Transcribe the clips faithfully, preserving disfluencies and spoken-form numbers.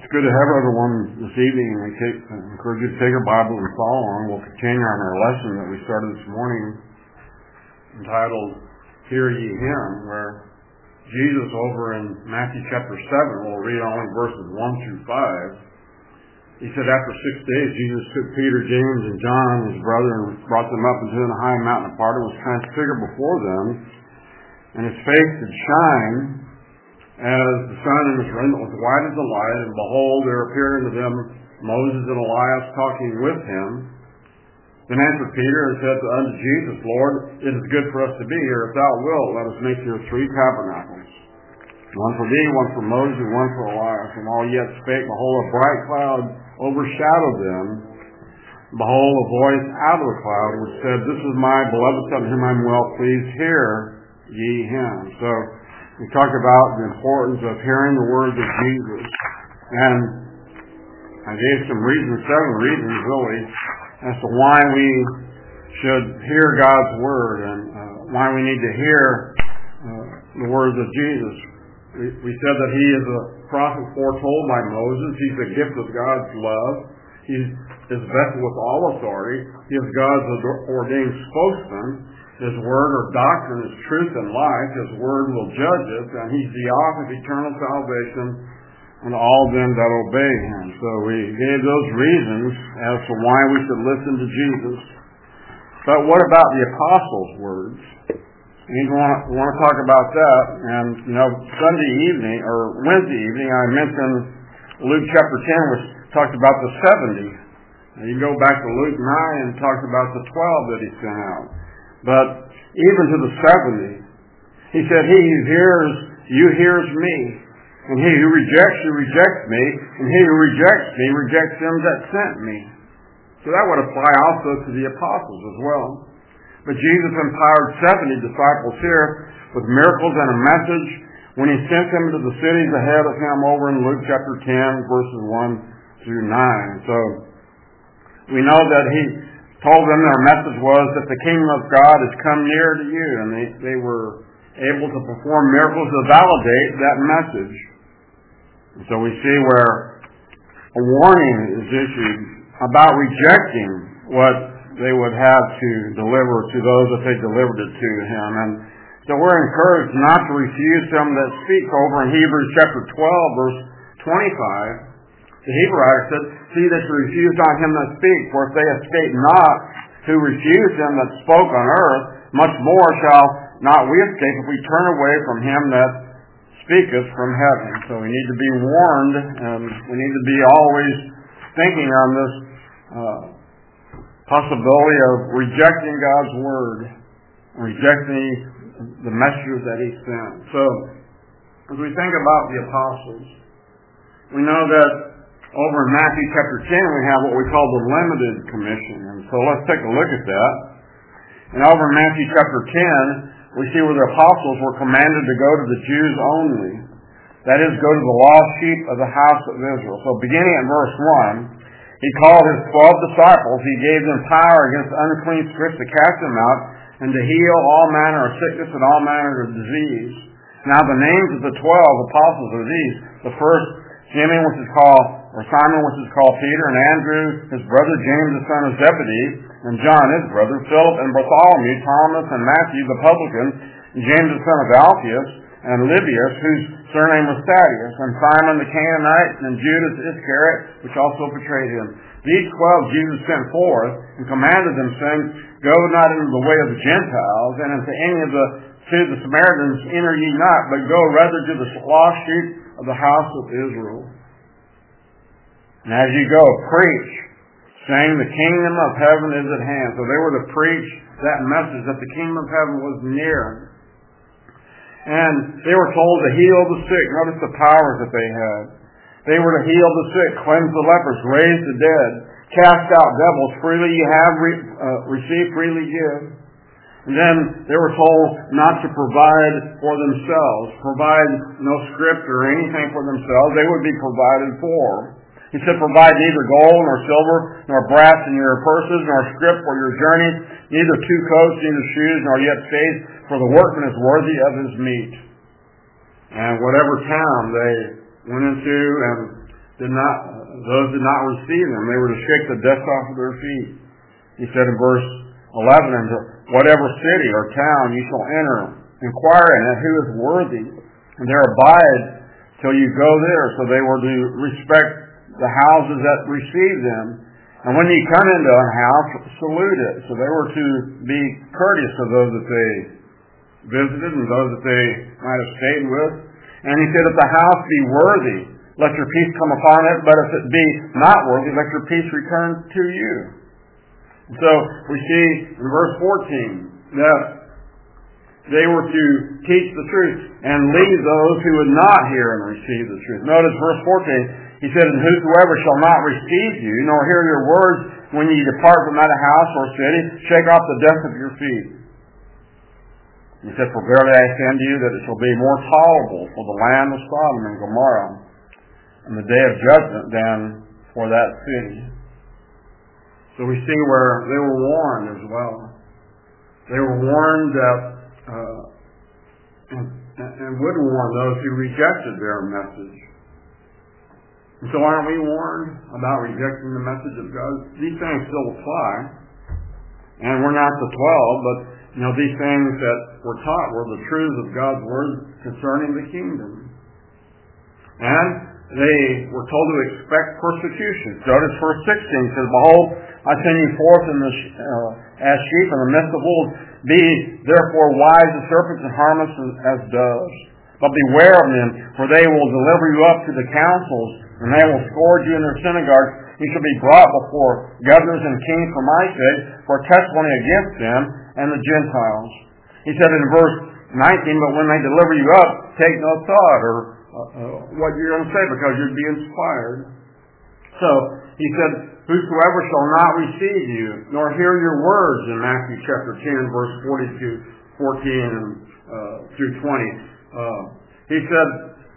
It's good to have everyone this evening, and I take, I encourage you to take your Bible and follow along. We'll continue on our lesson that we started this morning entitled, Hear Ye Him, where Jesus over in Matthew chapter seven, we'll read only verses one through five. He said, after six days, Jesus took Peter, James, and John, his brother, and brought them up into the high mountain apart and was transfigured before them, and his face did shine as the sun, and his raiment was white as the light, and behold, there appeared unto them Moses and Elias talking with him. Then answered Peter and said unto Jesus, Lord, it is good for us to be here. If thou wilt, let us make here three tabernacles, one for thee, one for Moses, and one for Elias. And while yet spake, behold, a bright cloud overshadowed them. Behold, a voice out of the cloud which said, This is my beloved Son, whom I am well pleased. Hear ye him. So we talked about the importance of hearing the words of Jesus, and I gave some reasons, seven reasons really, as to why we should hear God's word and uh, why we need to hear uh, the words of Jesus. We, we said that he is a prophet foretold by Moses. He's a gift of God's love. He's his vessel with all authority. He is God's ordained spokesman. His word or doctrine is truth and life. His word will judge us, and he's the author of eternal salvation unto all them that obey him. So we gave those reasons as to why we should listen to Jesus. But what about the apostles' words? We want, we want to talk about that. And, you know, Sunday evening, or Wednesday evening, I mentioned Luke chapter ten, which talked about the seventy. Now you can go back to Luke nine and talked about the twelve that he sent out. But even to the seventy, he said, He who hears you hears me, and he who rejects you rejects me, and he who rejects me rejects him that sent me. So that would apply also to the apostles as well. But Jesus empowered seventy disciples here with miracles and a message when he sent them to the cities ahead of him over in Luke chapter ten, verses one through nine. So we know that he told them their message was that the kingdom of God has come near to you, and they, they were able to perform miracles to validate that message. And so we see where a warning is issued about rejecting what they would have to deliver to those that they delivered it to him. And so we're encouraged not to refuse them that speak. Over in Hebrews chapter twelve, verse twenty-five, the Hebrew writer said, See that you refuse not him that speaks, for if they escape not who refuse him that spoke on earth, much more shall not we escape if we turn away from him that speaketh from heaven. So we need to be warned, and we need to be always thinking on this uh, possibility of rejecting God's word, rejecting the messengers that he sent. So as we think about the apostles, we know that over in Matthew chapter ten, we have what we call the limited commission. And so let's take a look at that. And over in Matthew chapter ten, we see where the apostles were commanded to go to the Jews only. That is, go to the lost sheep of the house of Israel. So beginning at verse one, he called his twelve disciples. He gave them power against unclean spirits to cast them out and to heal all manner of sickness and all manner of disease. Now the names of the twelve apostles are these. The first, Simeon, which is called or Simon, which is called Peter, and Andrew, his brother, James, the son of Zebedee, and John, his brother, Philip, and Bartholomew, Thomas, and Matthew, the publican, and James, the son of Alphaeus, and Lebbaeus, whose surname was Thaddeus, and Simon the Canaanite, and Judas Iscariot, which also betrayed him. These twelve Jesus sent forth, and commanded them, saying, Go not into the way of the Gentiles, and into any of the to the Samaritans enter ye not, but go rather to the lost sheep of the house of Israel. And as you go, preach, saying the kingdom of heaven is at hand. So they were to preach that message that the kingdom of heaven was near. And they were told to heal the sick. Notice the powers that they had. They were to heal the sick, cleanse the lepers, raise the dead, cast out devils. Freely you have re- uh, received, freely give. And then they were told not to provide for themselves, provide no script or anything for themselves. They would be provided for. He said, Provide neither gold nor silver nor brass in your purses nor scrip for your journey, neither two coats, neither shoes, nor yet stays, for the workman is worthy of his meat. And whatever town they went into and did not, those did not receive them. They were to shake the dust off of their feet. He said in verse eleven, "Into whatever city or town you shall enter, inquire in it who is worthy, and there abide till you go there." So they were to respect the houses that received them. And when you come into a house, salute it. So they were to be courteous to those that they visited and those that they might have stayed with. And he said, "If the house be worthy, let your peace come upon it, but if it be not worthy, let your peace return to you." And so we see in verse fourteen that they were to teach the truth and leave those who would not hear and receive the truth. Notice verse fourteen, he said, "And whosoever shall not receive you, nor hear your words when ye depart from out a house or city, shake off the dust of your feet." He said, "For verily I say unto you that it shall be more tolerable for the land of Sodom and Gomorrah in the day of judgment than for that city." So we see where they were warned as well. They were warned that, uh, and, and would warn those who rejected their message. And so aren't we warned about rejecting the message of God? These things still apply. And we're not the twelve, but you know, these things that were taught were the truths of God's Word concerning the kingdom. And they were told to expect persecution. Notice verse sixteen says, "Behold, I send you forth in the, uh, as sheep in the midst of wolves. Be therefore wise as serpents and harmless as doves. But beware of them, for they will deliver you up to the councils, and they will scourge you in their synagogues. You shall be brought before governors and kings for my sake, for testimony against them and the Gentiles." He said in verse nineteen, "But when they deliver you up, take no thought," or uh, uh, what you're going to say, because you'd be inspired. So, he said, "Whosoever shall not receive you, nor hear your words," in Matthew chapter ten, verse forty-two, fourteen uh, through twenty. Uh, he said,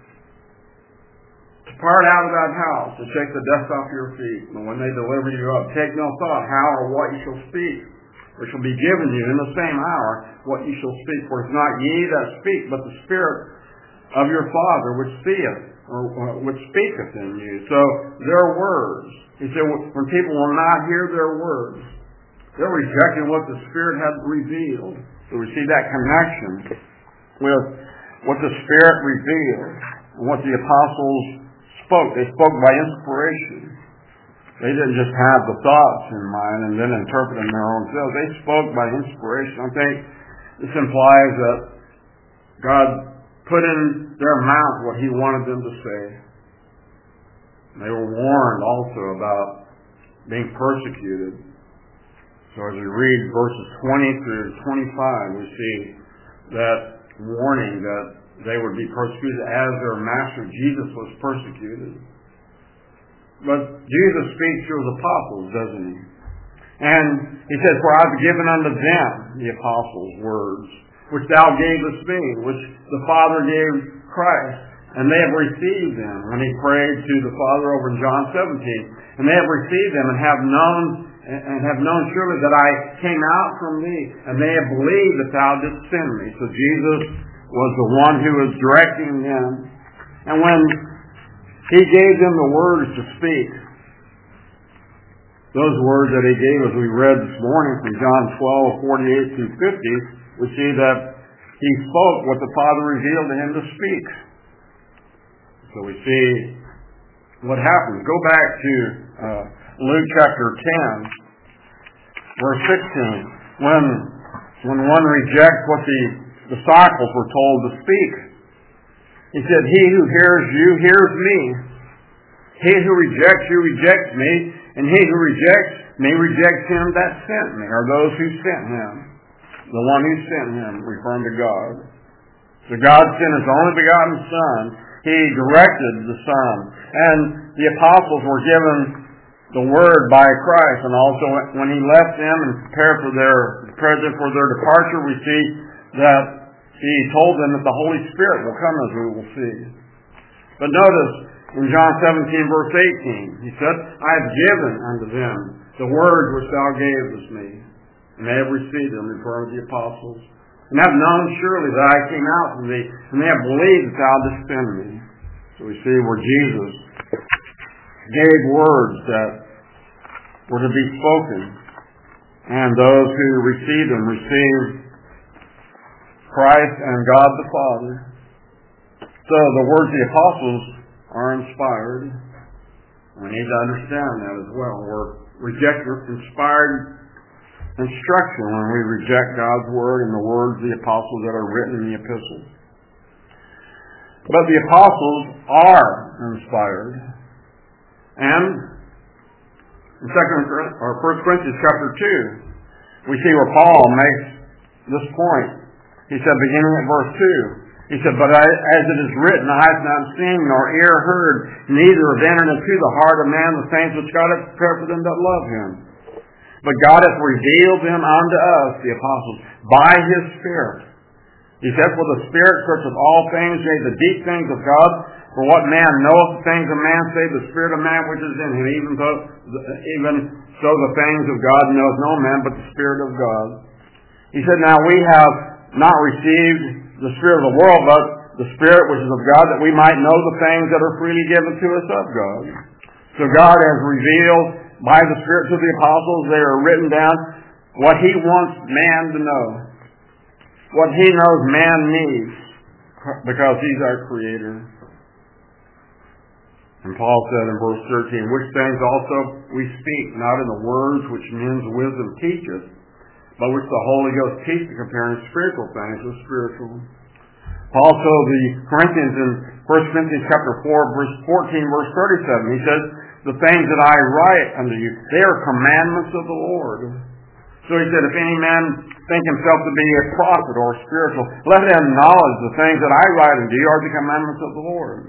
"Depart out of that house and shake the dust off your feet. And when they deliver you up, take no thought how or what you shall speak. For it shall be given you in the same hour what you shall speak. For it's not ye that speak, but the Spirit of your Father which seeth, or uh, which speaketh in you." So their words. He said, when people will not hear their words, they're rejecting what the Spirit had revealed. So we see that connection with what the Spirit revealed and what the apostles spoke. They spoke by inspiration. They didn't just have the thoughts in mind and then interpret them their own selves. They spoke by inspiration. I think this implies that God put in their mouth what He wanted them to say. They were warned also about being persecuted. So as we read verses twenty through twenty-five, we see that warning that they would be persecuted as their Master Jesus was persecuted. But Jesus speaks through His apostles, doesn't He? And He says, "For I have given unto them," the apostles' words, "which thou gavest me, which the Father gave Christ, and they have received them." When He prayed to the Father over in John seventeen, "And they have received them, and have known and have known surely that I came out from thee, and they have believed that thou didst send me." So Jesus was the one who was directing them. And when He gave them the words to speak, those words that He gave, as we read this morning from John twelve, forty-eight through fifty, we see that He spoke what the Father revealed to Him to speak. So we see what happens. Go back to uh, Luke chapter ten, verse sixteen. When, when one rejects what the disciples were told to speak, He said, "He who hears you hears me. He who rejects you rejects me, and he who rejects me rejects Him that sent me," or those who sent Him. The one who sent Him, referring to God. So God sent His only begotten Son. He directed the Son. And the apostles were given the Word by Christ. And also when He left them and prepared for their, prepared them for their departure, we see that He told them that the Holy Spirit will come, as we will see. But notice in John seventeen, verse eighteen, He said, "I have given unto them the words which thou gavest me, and they have received them," referring to the apostles, "and have known surely that I came out from thee, and they have believed that thou didst send me." So we see where Jesus gave words that were to be spoken, and those who received them received Christ and God the Father. So the words of the apostles are inspired. We need to understand that as well. We're rejecting inspired instruction when we reject God's word and the words of the apostles that are written in the epistles. But the apostles are inspired. And in second or First Corinthians chapter two, we see where Paul makes this point. He said, beginning at verse two, he said, but I, as it is written, eye has not seen, nor ear heard, neither have entered into the heart of man the things which God hath prepared for them that love him. But God hath revealed them unto us, the apostles, by his Spirit. He said, for the Spirit searcheth all things, yea, the deep things of God. For what man knoweth the things of man, save the Spirit of man which is in him. Even so, even so the things of God knoweth no man, but the Spirit of God. He said, now we have not received the Spirit of the world, but the Spirit which is of God, that we might know the things that are freely given to us of God. So God has revealed by the Spirit to the apostles, they are written down, what he wants man to know. What he knows man needs, because he's our Creator. And Paul said in verse thirteen, which things also we speak, not in the words which men's wisdom teacheth, but which the Holy Ghost teacheth, comparing spiritual things with spiritual. Paul told the Corinthians in First Corinthians chapter four, verse fourteen, verse thirty-seven, he says, the things that I write unto you, they are commandments of the Lord. So he said, if any man think himself to be a prophet or spiritual, let him acknowledge the things that I write unto you are the commandments of the Lord.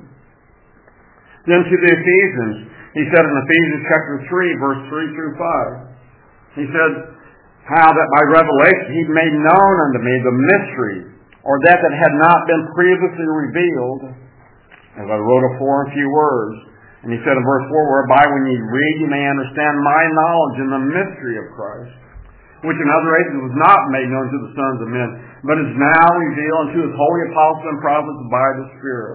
Then to the Ephesians, he said in Ephesians chapter three, verse three through five, he said, how that by revelation he made known unto me the mystery, or that that had not been previously revealed, as I wrote afore in few words. And he said in verse four, whereby when ye read, ye may understand my knowledge in the mystery of Christ, which in other ages was not made known to the sons of men, but is now revealed unto his holy apostles and prophets by the Spirit.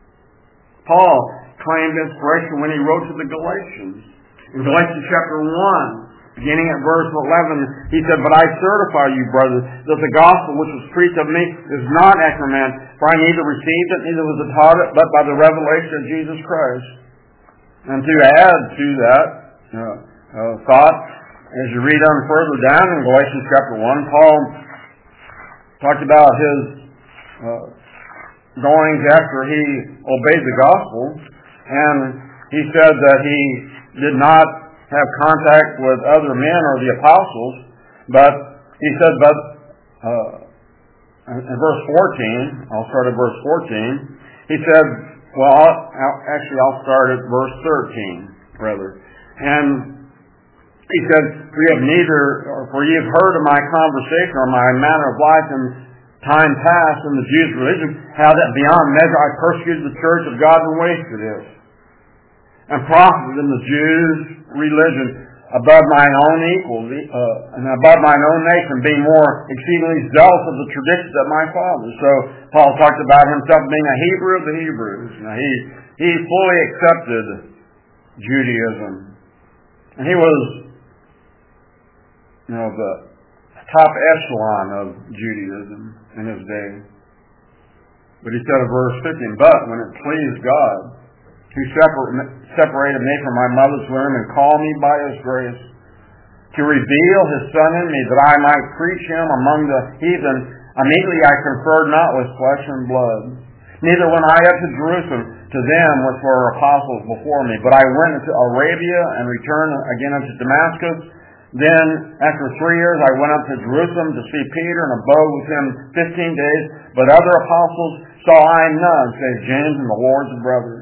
Paul claimed inspiration when he wrote to the Galatians. In Galatians chapter one, beginning at verse eleven, he said, but I certify you, brothers, that the gospel which was preached of me is not after man, for I neither received it, neither was it taught it, but by the revelation of Jesus Christ. And to add to that uh, uh, thought, as you read on further down in Galatians chapter one, Paul talked about his uh, goings after he obeyed the gospel, and he said that he did not have contact with other men or the apostles, but he said, but uh, in verse fourteen, I'll start at verse fourteen, he said, well, I'll, actually I'll start at verse thirteen, rather. And he said, for ye have neither, or for ye have heard of my conversation or my manner of life in time past in the Jews' religion, how that beyond measure I persecuted the church of God and wasted it, and profited in the Jews' religion above mine own equals, uh, and above mine own nation, being more exceedingly zealous of the traditions of my fathers. So Paul talked about himself being a Hebrew of the Hebrews. Now he he fully accepted Judaism, and he was, you know, the top echelon of Judaism in his day. But he said in verse fifteen, but when it pleased God, who separated me from my mother's womb and called me by his grace, to reveal his Son in me, that I might preach him among the heathen, immediately I conferred not with flesh and blood, neither went I up to Jerusalem to them which were apostles before me, but I went into Arabia and returned again unto Damascus. Then, after three years, I went up to Jerusalem to see Peter and abode with him fifteen days, but other apostles saw I none, save James and the Lord's brother.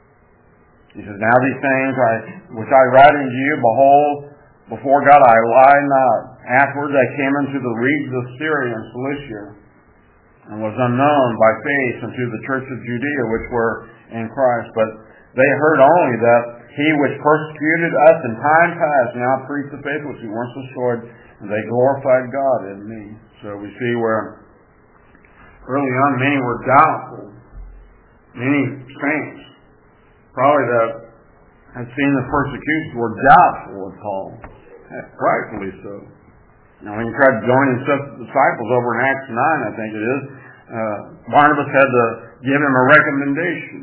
He says, now these things I, which I write unto you, behold, before God I lie not. Afterwards I came into the regions of Syria and Cilicia, and was unknown by face unto the church of Judea, which were in Christ. But they heard only that he which persecuted us in time past now preached the faith which he once destroyed, and they glorified God in me. So we see where early on many were doubtful. Many saints, probably that had seen the persecutions were doubtful of Paul. Rightfully so. Now, when he tried joining disciples over in Acts nine, I think it is, uh, Barnabas had to give him a recommendation.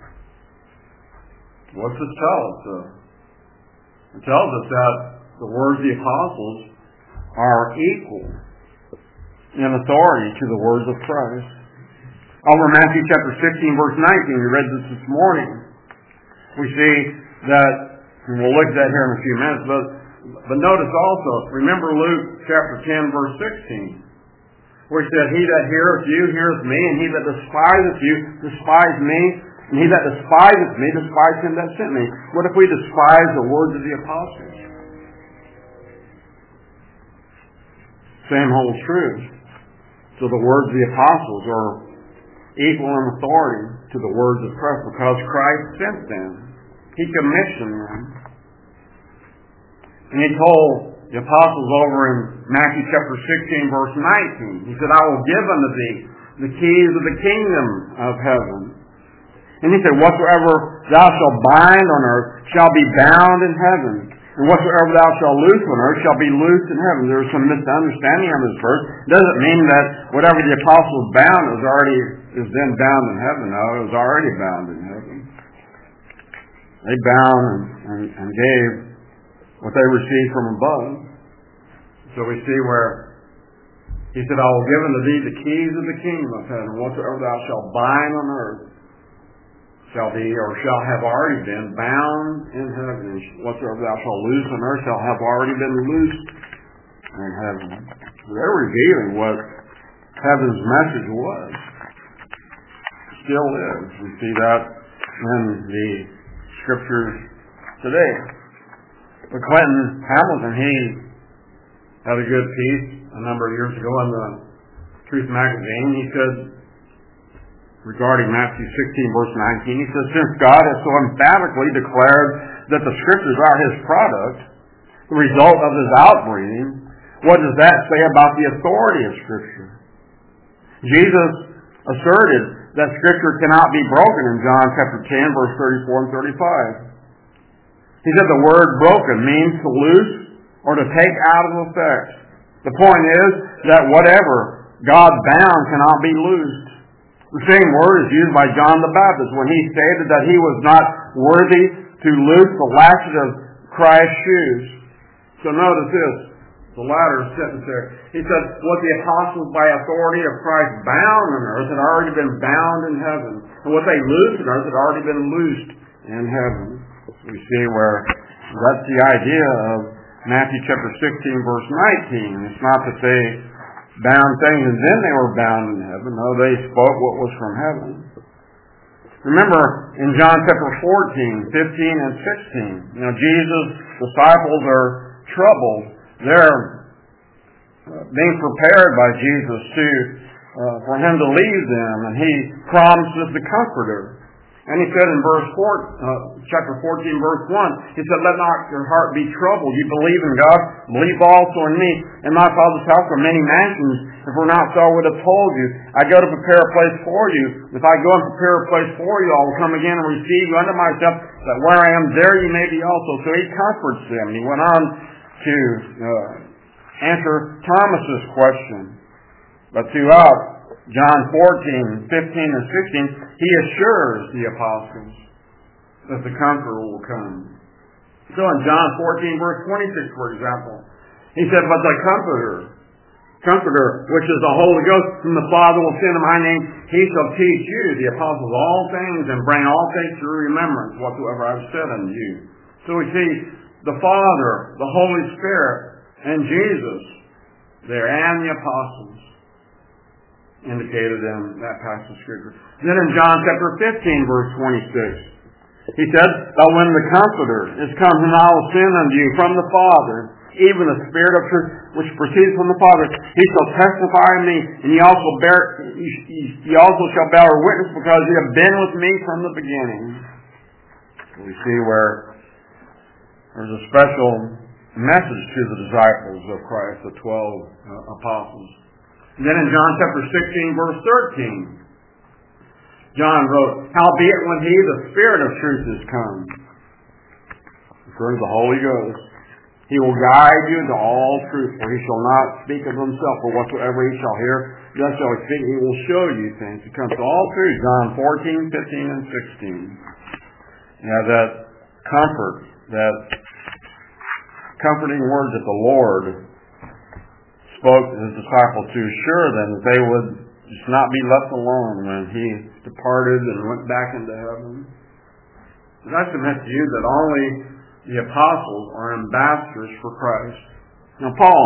What's this tell us? Uh, it tells us that the words of the apostles are equal in authority to the words of Christ. Over in Matthew chapter sixteen, verse nineteen, we read this this morning. We see that, and we'll look at that here in a few minutes, but, but notice also, remember Luke chapter ten, verse sixteen, where he said, he that heareth you heareth me, and he that despiseth you despiseth me, and he that despiseth me despiseth him that sent me. What if we despise the words of the apostles? Same holds true. So the words of the apostles are equal in authority to the words of Christ because Christ sent them. He commissioned them. And he told the apostles over in Matthew chapter sixteen, verse nineteen, he said, I will give unto thee the keys of the kingdom of heaven. And he said, whatsoever thou shalt bind on earth shall be bound in heaven. And whatsoever thou shalt loose on earth shall be loosed in heaven. There is some misunderstanding on this verse. It doesn't mean that whatever the apostles bound is already is then bound in heaven. No, it was already bound in heaven. They bound and, and, and gave what they received from above. So we see where he said, I will give unto thee the keys of the kingdom of heaven. Whatsoever thou shalt bind on earth shall be, or shall have already been, bound in heaven. And whatsoever thou shalt loose on earth shall have already been loosed in heaven. So they're revealing what heaven's message was. Still is. We see that in the scriptures today. But Clinton Hamilton, he had a good piece a number of years ago in the Truth magazine. He said, regarding Matthew sixteen, verse nineteen, he says, since God has so emphatically declared that the scriptures are his product, the result of his outbreeding, what does that say about the authority of Scripture? Jesus asserted that Scripture cannot be broken in John chapter ten, verse thirty-four and thirty-five. He said the word broken means to loose or to take out of effect. The point is that whatever God bound cannot be loosed. The same word is used by John the Baptist when he stated that he was not worthy to loose the latchet of Christ's shoes. So notice this, the latter sentence there. He said, what the apostles by authority of Christ bound on earth had already been bound in heaven. And what they loosed on earth had already been loosed in heaven. We see where that's the idea of Matthew chapter sixteen, verse nineteen. It's not that they bound things and then they were bound in heaven. No, they spoke what was from heaven. Remember in John chapter fourteen, fifteen, and sixteen, you know, Jesus' disciples are troubled. They're uh, being prepared by Jesus to uh, for him to leave them, and he promises the Comforter. And he said in verse four, uh, chapter fourteen, verse one, he said, let not your heart be troubled. You believe in God, believe also in me. In my Father's house are many mansions. If we're not so, I would have told you. I go to prepare a place for you. If I go and prepare a place for you, I will come again and receive you unto myself, that where I am, there you may be also. So he comforts them. He went on to uh, answer Thomas's question. But throughout John fourteen, fifteen, and sixteen, he assures the apostles that the Comforter will come. So in John fourteen, verse twenty-six, for example, he said, but the Comforter, Comforter, which is the Holy Ghost, whom the Father will send in my name, he shall teach you, the apostles, all things, and bring all things to remembrance, whatsoever I have said unto you. So we see the Father, the Holy Spirit, and Jesus there, and the apostles indicated in that passage of Scripture. Then in John chapter fifteen, verse twenty-six, he said, but when the Comforter is come, whom I will send unto you from the Father, even the Spirit of truth, which proceeds from the Father, he shall testify of me, and ye also bear, ye also shall bear witness, because ye have been with me from the beginning. We see where there's a special message to the disciples of Christ, the twelve uh, apostles. And then in John chapter sixteen, verse thirteen, John wrote, howbeit when he, the Spirit of truth, is come, turns the Holy Ghost. He will guide you into all truth, for he shall not speak of himself, but whatsoever he shall hear, thus shall he speak. He will show you things. He comes to all truth. John fourteen, fifteen, and sixteen. You have that comfort, that comforting word that the Lord spoke to his disciples to assure them that they would just not be left alone when he departed and went back into heaven. And I submit to you that only the apostles are ambassadors for Christ. Now, Paul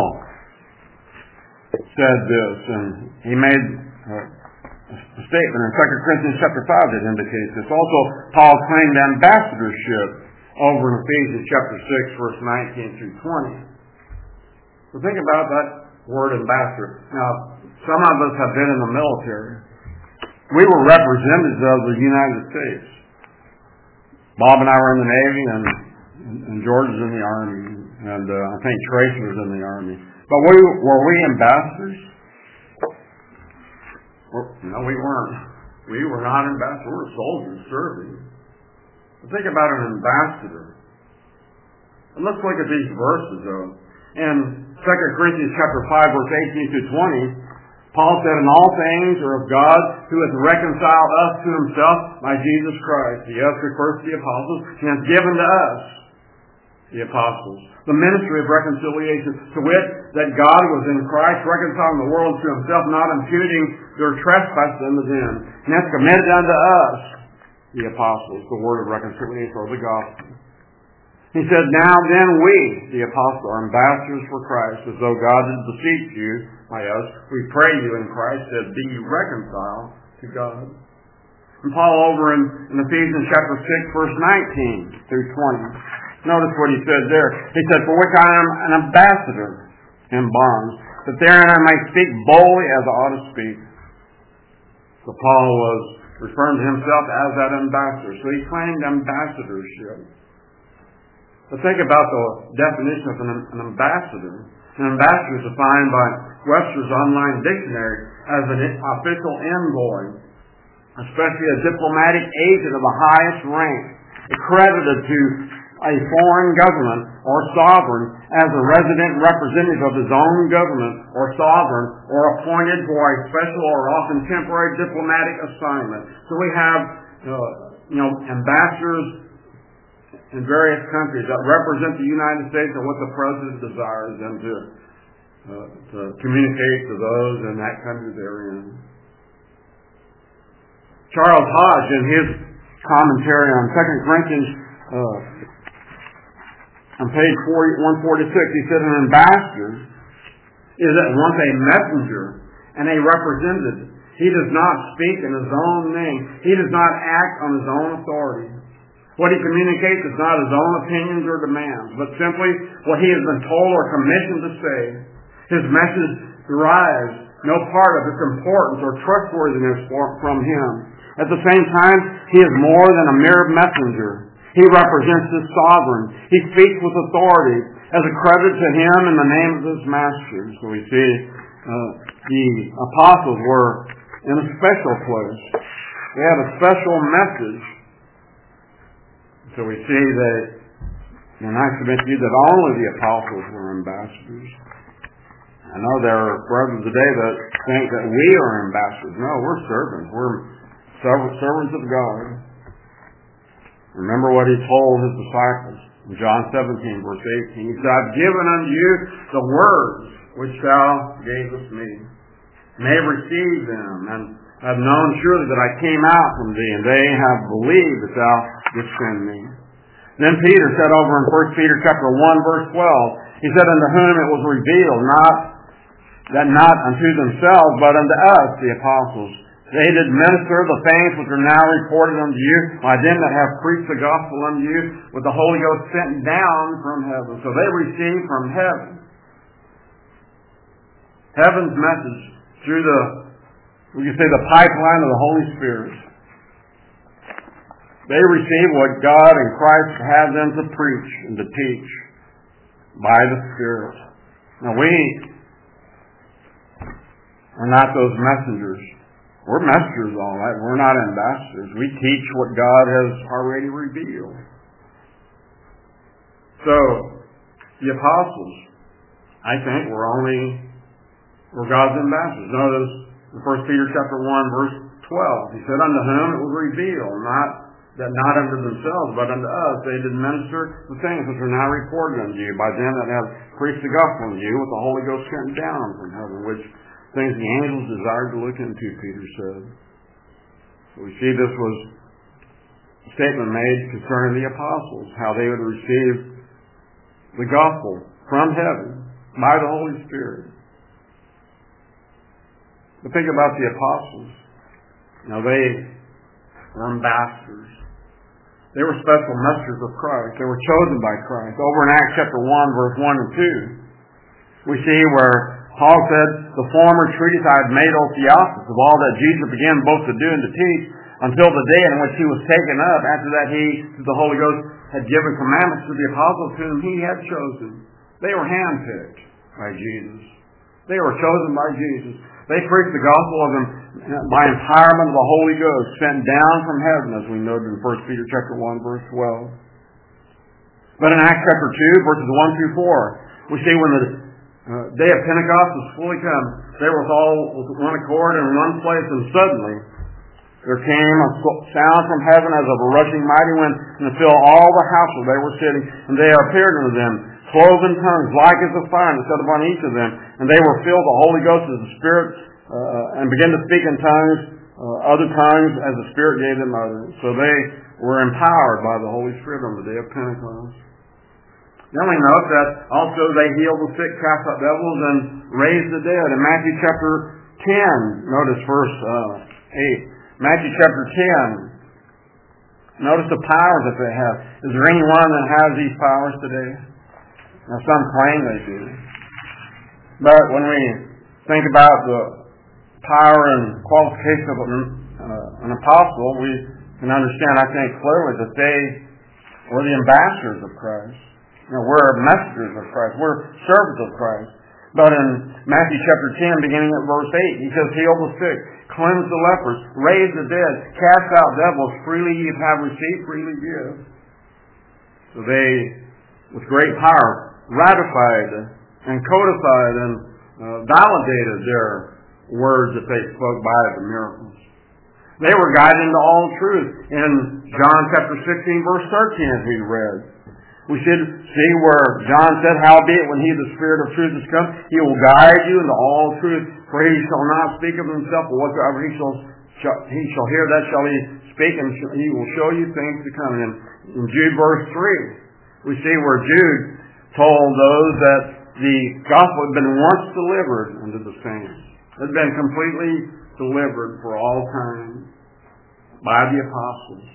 said this, and he made a statement in Second Corinthians chapter five that indicates this. Also, Paul claimed ambassadorship over in Ephesians chapter six, verse nineteen through twenty. So think about that word ambassador. Now, some of us have been in the military. We were representatives of the United States. Bob and I were in the Navy, and, and George was in the Army, and uh, I think Tracy was in the Army. But we, were we ambassadors? No, we weren't. We were not ambassadors. We were soldiers serving. But think about an ambassador. And let's look at these verses, though. In Second Corinthians chapter five, verse eighteen through twenty, Paul said, "In all things are of God, who hath reconciled us to himself by Jesus Christ." He us refers to the apostles, and hath given to us, the apostles, the ministry of reconciliation, to wit, that God was in Christ reconciling the world to himself, not imputing their trespasses unto them, and hath committed unto us, the apostles, the word of reconciliation, or the gospel. He said, "Now then we, the apostles, are ambassadors for Christ, as though God did beseech you by us. We pray you in Christ that be ye reconciled to God." And Paul over in, in Ephesians chapter six, verse nineteen through twenty. Notice what he said there. He said, "For which I am an ambassador in bonds, that therein I may speak boldly as I ought to speak." So Paul was referring to himself as that ambassador. So he claimed ambassadorship. But think about the definition of an, an ambassador. An ambassador is defined by Webster's Online Dictionary as an official envoy, especially a diplomatic agent of the highest rank, accredited to a foreign government or sovereign as a resident representative of his own government or sovereign, or appointed for a special or often temporary diplomatic assignment. So we have, uh, you know, ambassadors in various countries that represent the United States and what the President desires them to, uh, to communicate to those in that country they're in. Charles Hodge, in his commentary on Second Corinthians, uh, on page one forty-six, he said, "An ambassador is at once a messenger and a representative. He does not speak in his own name. He does not act on his own authority. What he communicates is not his own opinions or demands, but simply what he has been told or commissioned to say. His message derives no part of its importance or trustworthiness from him. At the same time, he is more than a mere messenger. He represents his sovereign. He speaks with authority as accredited to him in the name of his master." So we see uh, the apostles were in a special place. They had a special message. So we see that, and I submit to you that only the apostles were ambassadors. I know there are brothers today that think that we are ambassadors. No, we're servants. We're servants of God. Remember what he told his disciples in John seventeen, verse eighteen. He said, "I've given unto you the words which thou gavest me. May receive them, and have known surely that I came out from thee, and they have believed that thou didst send me." Then Peter said over in First Peter chapter one, verse twelve, he said, "Unto whom it was revealed, not that not unto themselves, but unto us, the apostles, they did minister the things which are now reported unto you by them that have preached the gospel unto you with the Holy Ghost sent down from heaven." So they received from heaven heaven's message through the, we can say, the pipeline of the Holy Spirit. They receive what God and Christ had them to preach and to teach by the Spirit. Now we are not those messengers. We're messengers, all right. We're not ambassadors. We teach what God has already revealed. So, the apostles, I think, were only, were God's ambassadors. Notice in First Peter chapter one, verse twelve, he said, unto whom it was revealed, not that not unto themselves, but unto us, they did minister the things which are now reported unto you by them that have preached the gospel unto you with the Holy Ghost sent down from heaven, which things the angels desired to look into, Peter said. So we see this was a statement made concerning the apostles, how they would receive the gospel from heaven by the Holy Spirit. But think about the apostles. Now they were ambassadors. They were special messengers of Christ. They were chosen by Christ. Over in Acts chapter one, verse one and two, we see where Paul said, the former treatise I had made, O Theophilus, of all that Jesus began both to do and to teach, until the day in which he was taken up. After that he, through the Holy Ghost, had given commandments to the apostles whom he had chosen. They were handpicked by Jesus. They were chosen by Jesus. They preached the gospel of him by empowerment of the Holy Ghost, sent down from heaven, as we noted in First Peter chapter one, verse twelve. But in Acts chapter two, verses one through four, we see when the uh, day of Pentecost was fully come, they were all with one accord in one place, and suddenly there came a sound from heaven as of a rushing mighty wind, and it filled all the house where they were sitting, and they appeared unto them, clothed in tongues, like as of fire, and set upon each of them, and they were filled with the Holy Ghost as the Spirit, uh, and began to speak in tongues, uh, other tongues, as the Spirit gave them utterance. So they were empowered by the Holy Spirit on the day of Pentecost. Then we note that also they healed the sick, cast out devils, and raised the dead. In Matthew chapter ten, notice verse uh, eight. Matthew chapter ten. Notice the powers that they have. Is there anyone that has these powers today? Now some claim they do. But when we think about the power and qualification of an, uh, an apostle, we can understand, I think, clearly that they were the ambassadors of Christ. You know, we're messengers of Christ. We're servants of Christ. But in Matthew chapter ten, beginning at verse eight, he says, heal the sick, cleanse the lepers, raise the dead, cast out devils, freely ye have received, freely give. So they, with great power, ratified and codified and uh, validated their words that they spoke by the miracles. They were guided into all truth. In John chapter sixteen, verse thirteen, as we read, we should see where John said, howbeit when he, the Spirit of truth, is come, he will guide you into all truth, for he shall not speak of himself, but whatsoever he shall, shall he shall hear, that shall he speak, and he will show you things to come. And in Jude verse three, we see where Jude told those that the gospel had been once delivered unto the saints. It had been completely delivered for all time by the apostles.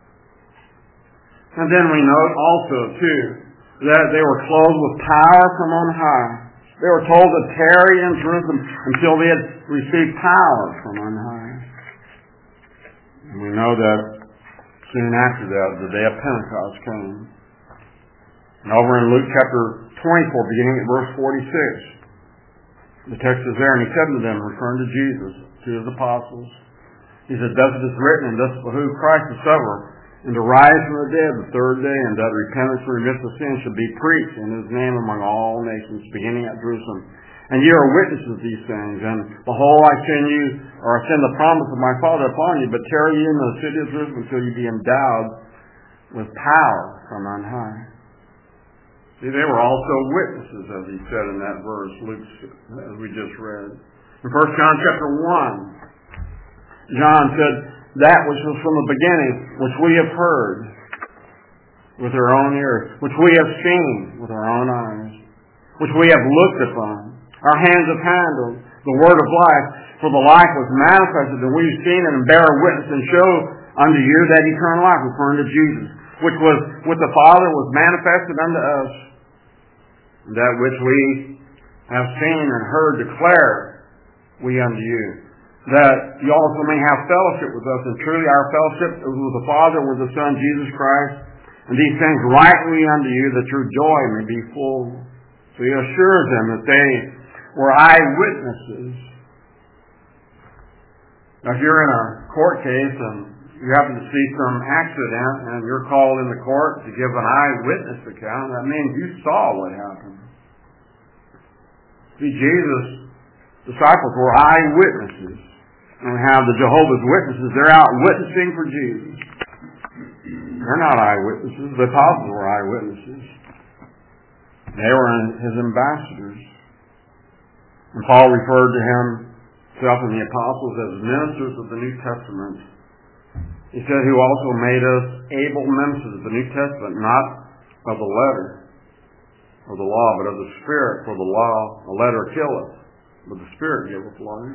And then we note also, too, that they were clothed with power from on high. They were told to tarry in Jerusalem until they had received power from on high. And we know that soon after that, the day of Pentecost came. And over in Luke chapter twenty-four, beginning at verse forty-six, the text is there, and he said to them, referring to Jesus, to his apostles, he said, thus it is written, and thus behooved Christ to suffer, and to rise from the dead the third day, and that repentance and remission of sin should be preached in his name among all nations, beginning at Jerusalem. And ye are witnesses of these things. And behold, I send you, or I send the promise of my Father upon you, but tarry ye in the city of Jerusalem until you be endowed with power from on high. See, they were also witnesses, as he said in that verse, Luke, as we just read. In First John chapter one, John said, that which was from the beginning, which we have heard with our own ears, which we have seen with our own eyes, which we have looked upon, our hands have handled, the word of life, for the life was manifested, and we've seen it and bear witness and show unto you that eternal life, referring to Jesus, which was with the Father was manifested unto us, that which we have seen and heard declare we unto you, that you also may have fellowship with us. And truly our fellowship is with the Father, with the Son, Jesus Christ. And these things write we unto you, that your joy may be full. So he assures them that they were eyewitnesses. Now if you're in a court case and you happen to see some accident and you're called in the court to give an eyewitness account, that means you saw what happened. See, Jesus' disciples were eyewitnesses. And we have the Jehovah's Witnesses. They're out witnessing for Jesus. They're not eyewitnesses. The apostles were eyewitnesses. They were his ambassadors. And Paul referred to himself and the apostles as ministers of the New Testament. He said, who also made us able ministers of the New Testament, not of the letter of the law, but of the Spirit. For the law, the letter killeth, but the Spirit giveth life.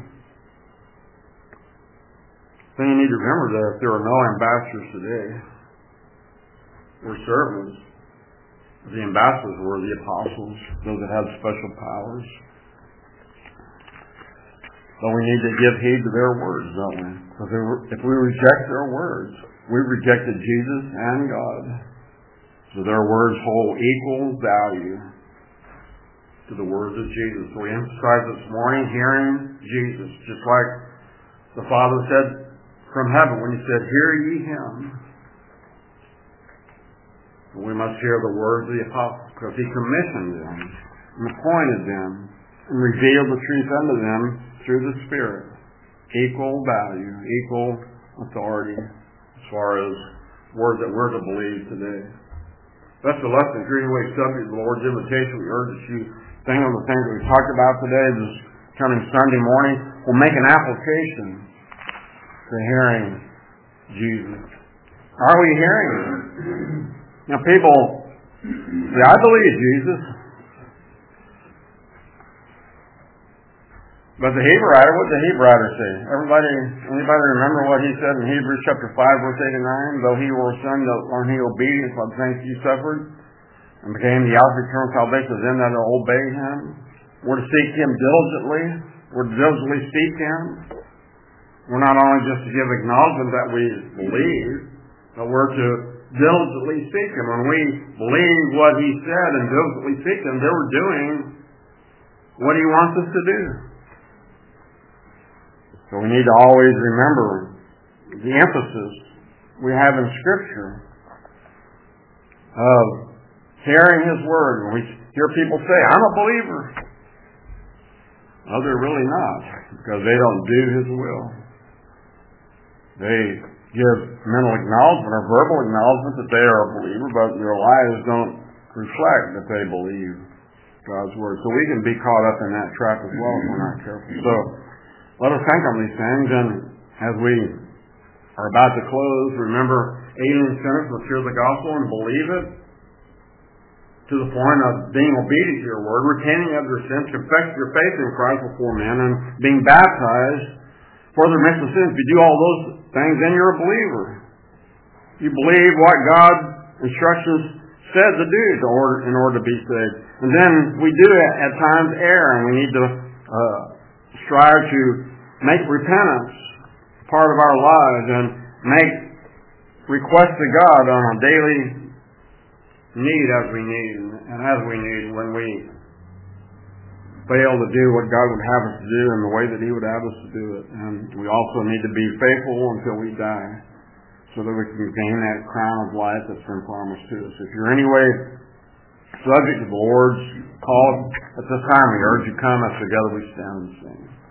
Then you need to remember that if there are no ambassadors today, we're servants. The ambassadors were the apostles, those that had special powers. But we need to give heed to their words, don't we? Because if we reject their words, we've rejected Jesus and God. So their words hold equal value to the words of Jesus. So we emphasize this morning hearing Jesus, just like the Father said from heaven when he said, hear ye him. We must hear the words of the apostles because he commissioned them and appointed them and revealed the truth unto them through the Spirit. Equal value, equal authority as far as words that we're to believe today. That's the lesson. If you're anyway subject to the Lord's invitation, we urge that you think on the things that we talked about today, this coming Sunday morning, we'll make an application to hearing Jesus. Are we hearing him? Now people say, I believe Jesus. But the Hebrew writer, what did the Hebrew writer say? Everybody, anybody remember what he said in Hebrews chapter five, verse eighty-nine? Though he were a son, learn he obedience by the things he suffered, and became the outward eternal salvation of them that obey him. We're to seek him diligently. We're to diligently seek him. We're not only just to give acknowledgement that we believe, but we're to diligently seek him. When we believe what he said and diligently seek him, then we're doing what he wants us to do. So we need to always remember the emphasis we have in Scripture of hearing his word. When we hear people say, I'm a believer. No, they're really not, because they don't do his will. They give mental acknowledgement or verbal acknowledgement that they are a believer, but their lives don't reflect that they believe God's word. So we can be caught up in that trap as well if we're not careful. So let us think on these things, and as we are about to close, remember, alien sinners must hear the gospel and believe it to the point of being obedient to your word, repenting of your sins, confessing your faith in Christ before men, and being baptized for the remission of sins. If you do all those things, then you're a believer. You believe what God's instructions said to do to order, in order to be saved. And then we do at times err, and we need to uh, strive to make repentance part of our lives and make requests to God on a daily need as we need and as we need when we fail to do what God would have us to do in the way that he would have us to do it. And we also need to be faithful until we die so that we can gain that crown of life that's been promised to us. If you're anyway subject to the Lord's call at this time, we urge you come as together we stand and sing.